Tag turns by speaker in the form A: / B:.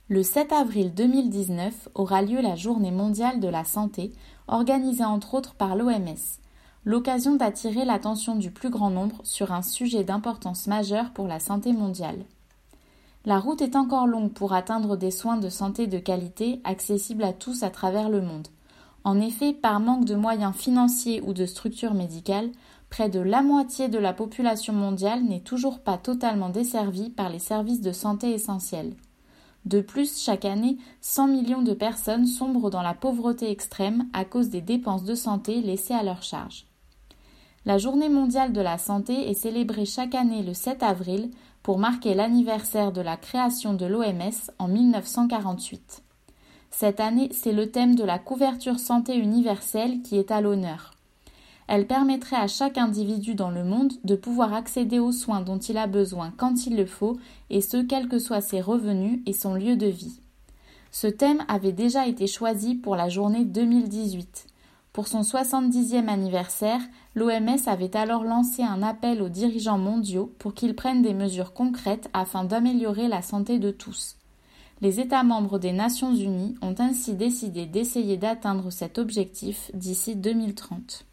A: Le 7 avril 2019 aura lieu la Journée mondiale de la santé, organisée entre autres par l'OMS, l'occasion d'attirer l'attention du plus grand nombre sur un sujet d'importance majeure pour la santé mondiale. La route est encore longue pour atteindre des soins de santé de qualité accessibles à tous à travers le monde. En effet, par manque de moyens financiers ou de structures médicales, près de la moitié de la population mondiale n'est toujours pas totalement desservie par les services de santé essentiels. De plus, chaque année, 100 millions de personnes sombrent dans la pauvreté extrême à cause des dépenses de santé laissées à leur charge. La Journée mondiale de la santé est célébrée chaque année le 7 avril pour marquer l'anniversaire de la création de l'OMS en 1948. Cette année, c'est le thème de la couverture santé universelle qui est à l'honneur. Elle permettrait à chaque individu dans le monde de pouvoir accéder aux soins dont il a besoin quand il le faut, et ce, quels que soient ses revenus et son lieu de vie. Ce thème avait déjà été choisi pour la journée 2018. Pour son 70e anniversaire, l'OMS avait alors lancé un appel aux dirigeants mondiaux pour qu'ils prennent des mesures concrètes afin d'améliorer la santé de tous. Les États membres des Nations Unies ont ainsi décidé d'essayer d'atteindre cet objectif d'ici 2030.